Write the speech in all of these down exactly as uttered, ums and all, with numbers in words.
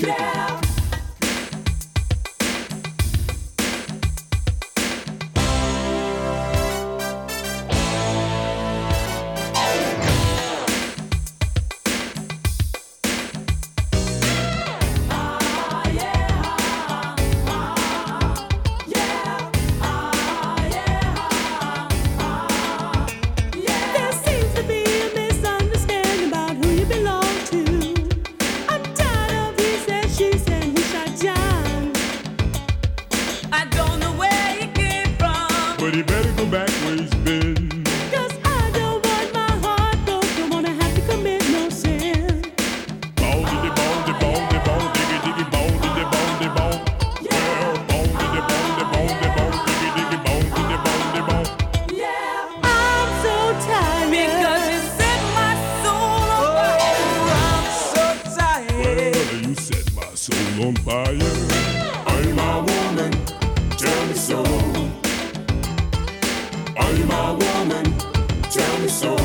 Yeah. But he better go back where he's been. 'Cause I don't want my heart broke. Don't wanna have to commit no sin. Bone diddy bone diddy bone diddy bone diggy diggy bone diddy bone diddy bone. Well, bone diddy bone diddy bone diddy bone diggy diggy bone diddy bone diddy bone. Yeah, I'm so tired Because you set my soul on fire. Oh, I'm so tired. Well, you set my soul on fire. Are you my woman? Tell me so. Are you my woman? Tell me so.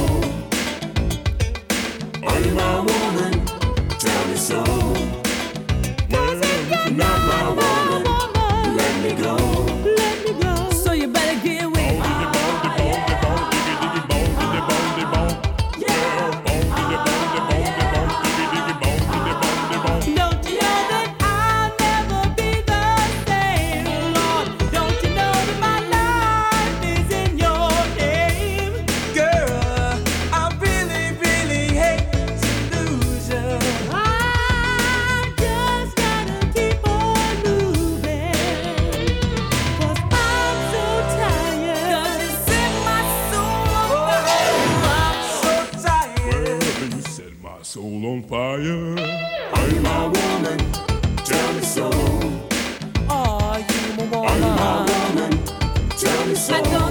Are you my woman? Tell me so. Well, if you're not my woman, let me go. Let me go. So you better get with Bone me. diddy bone diddy bone diddy bone diggy diggy bone diddy bone diddy bone. Well, bone diddy bone diddy bone diddy bone diggy diggy bone diddy bone diddy bone. Don't you know that I'll never be the same, Lord? Don't you know that my life is in your name? Girl, I really, really hate to lose you. I just gotta keep on moving. 'Cause I'm so tired. Cause you set my soul on fire. Oh, I'm so tired. Well, you set my soul on fire. Are you my woman? Tell me so. Are you my Are you my woman? woman? Tell me so. I don't